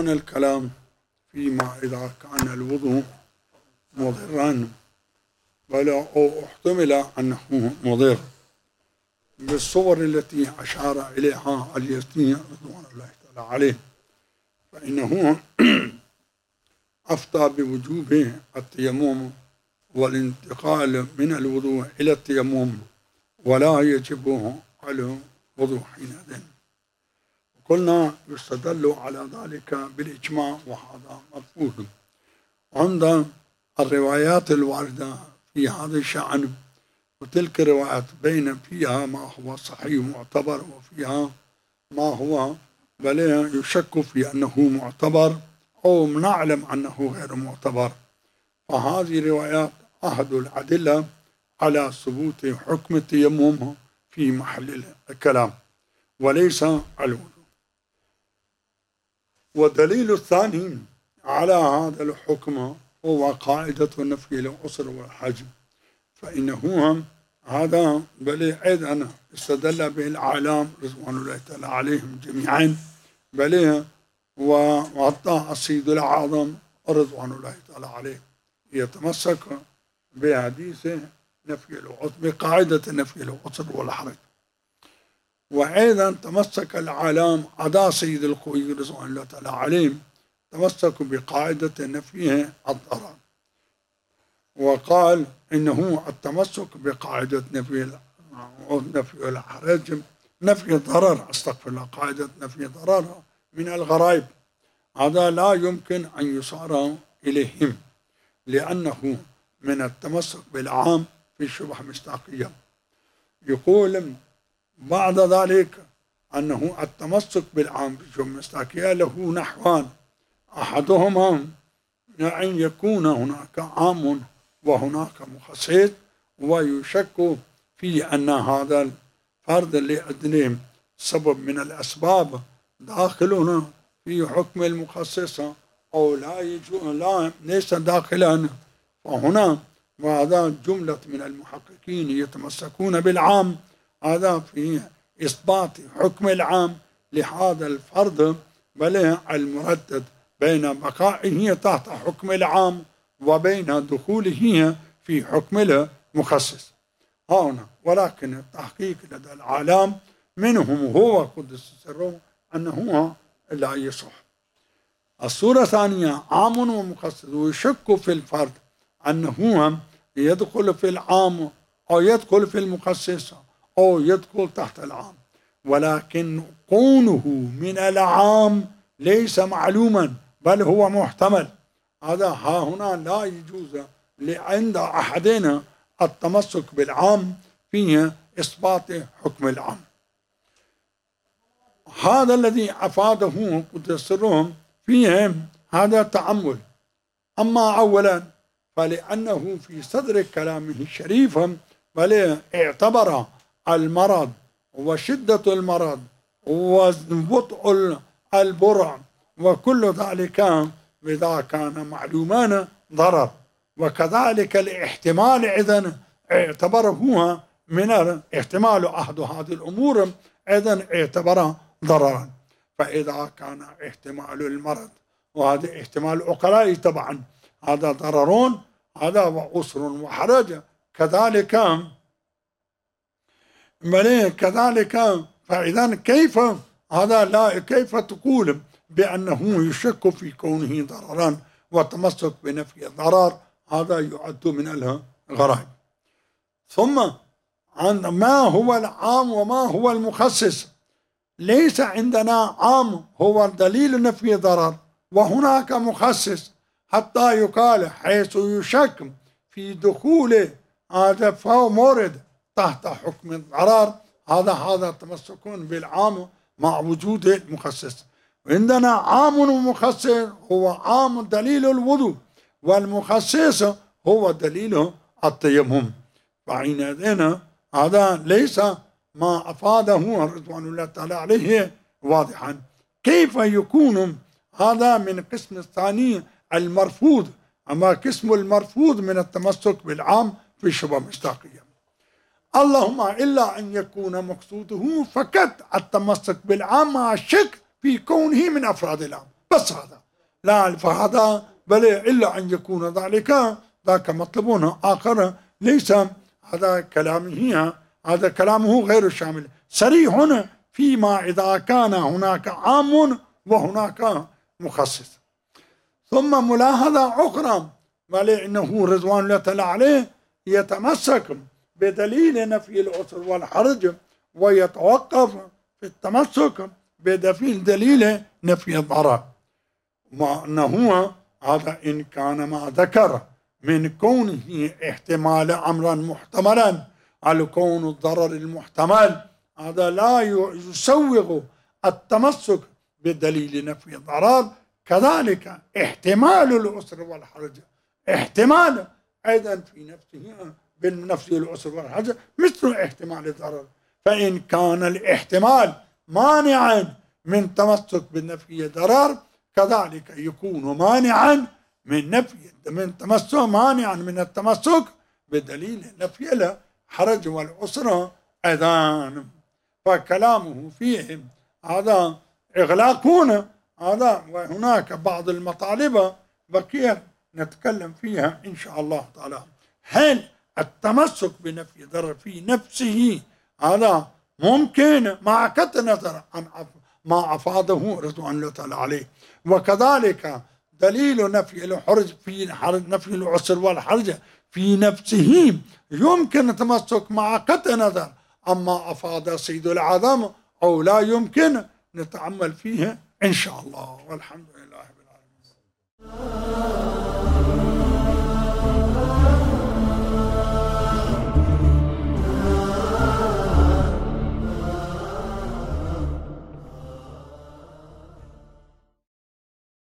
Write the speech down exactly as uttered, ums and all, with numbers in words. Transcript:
دون الكلام فيما إذا كان الوضوء مضرا بل أو احتمل أنه مضر بالصور التي أشار إليها اليزدي رضوان الله تعالى عليه، فإنه أفتى بوجوب التيمم والانتقال من الوضوء إلى التيمم ولا يجب على الوضوء حينئذ. قلنا يستدل على ذلك بالإجماع وهذا مفهوم. عند الروايات الواردة في هذا الشأن وتلك الروايات بين فيها ما هو صحيح معتبر وفيها ما هو بل يشك في أنه معتبر أو نعلم أنه غير معتبر، فهذه الروايات أحد الأدلة على ثبوت حكم التيمم في محل الكلام وليس الوضوء. والدليل الثاني على هذا الحكم هو قاعدة نفي العسر والحرج، فإنه هذا بل أيضا استدل به الأعلام رضوان الله تعالى عليهم جميعا، بل وحتى السيد الأعظم رضوان الله تعالى عليه يتمسك بحديث نفي العسر بقاعدة نفي العسر والحرج. وأيضا تمسك الأعلام عدا سيد الخوي رضوان الله تعالى عليهم تمسكوا بقاعدة نفيه الضرر، وقال إنه التمسك بقاعدة نفي نفي الحرج نفي الضرر استغفر الله قاعدة نفي الضرر من الغرائب، هذا لا يمكن أن يصار إليهم لأنه من التمسك بالعام في شبه مصداقية. يقول بعد ذلك أنه التمسك بالعام في شبه مصداقية له نحوان، أحدهما أن يكون هناك عام وهناك مخصص، ويشك في أن هذا الفرد لأجل سبب من الأسباب داخل في حكم المخصص أو لا يجو لا ليس داخلا، فهنا وهذا جملة من المحققين يتمسكون بالعام هذا في إثبات حكم العام لهذا الفرد بل المردد بين بقائه تحت حكم العام وبين دخوله في حكم المخصص هنا. ولكن التحقيق لدى العالم منهم هو قدس سره أنه لا يصح. الصورة الثانية عام ومخصص، ويشك في الفرد أنه يدخل في العام أو يدخل في المخصص أو يدخل تحت العام، ولكن كونه من العام ليس معلوما بل هو محتمل، هذا ها هنا لا يجوز عند أحدنا التمسك بالعام فيه إثبات حكم العام. هذا الذي أفاده قدس سرهم فيه هذا تأمل. أما أولا فلأنه في صدر كلامه الشريف بل اعتبر المرض وشدة المرض وبطء البرع وكل ذلك إذا كان معلومان ضرر، وكذلك الاحتمال إذن اعتبره من احتمال أحد هذه الأمور إذن اعتبر ضررا. فإذا كان احتمال المرض وهذا احتمال العقلاء طبعا هذا ضررون هذا وعسر وحرج، كذلك كذلك فإذا كيف هذا لا كيف تقول بأنه يشك في كونه ضررا والتمسك بنفي الضرر هذا يعد من الغرائب. ثم عن ما هو العام وما هو المخصص، ليس عندنا عام هو دليل نفي ضرر وهناك مخصص حتى يقال حيث يشك في دخول هذا فهو مورد تحت حكم الضرر، هذا هذا تمسكون بالعام مع وجود المخصص. عندنا عام ومخصص، هو عام دليل الوضوء والمخصص هو دليل التيمم، فحينئذ هذا ليس ما أفاده رضوان الله تعالى عليه واضحا. كيف يكون هذا من قسم الثاني المرفوض، أما قسم المرفوض من التمسك بالعام في شبه مصداقية، اللهم إلا أن يكون مقصوده فقط التمسك بالعام مع الشك في كونه من أفراد العام، بس هذا لا فهذا بل إلا أن يكون ذلك ذاك مطلبون آخر ليس هذا كلامه هذا كلامه غير شامل صريح فيما إذا كان هناك عام وهناك مخصص. ثم ملاحظة أخرى ولأنه رضوان الله تعالى عليه يتمسك بدليل نفي العسر والحرج ويتوقف في التمسك بدليل نفي الضرر، مع أنه هذا إن كان ما ذكر من كونه احتمال أمرا محتملا على كون الضرر المحتمل هذا لا يسوغ التمسك بدليل نفي الضرر، كذلك احتمال العسر والحرج احتمال أيضا في نفسه بالنفس العسر والحرج مثل احتمال الضرر، فإن كان الاحتمال مانعا من تمسك بالنفي الضرر كذلك يكون مانعا من نفي من تمسك مانعا من التمسك بدليل نفي الحرج والعسر أيضا. فكلامه فيه هذا إغلاقون هذا، وهناك بعض المطالب بقيت نتكلم فيها إن شاء الله تعالى. هل التمسك بنفي ضرر في نفسه هذا ممكن مع قطع النظر عن ما أفاده رضوان الله تعالى عليه، وكذلك دليل نفي الحرج في نفي العسر والحرج في نفسه يمكن التمسك مع قطع النظر أما أفاد سيد العظم أو لا يمكن، نتأمل فيه إن شاء الله والحمد لله.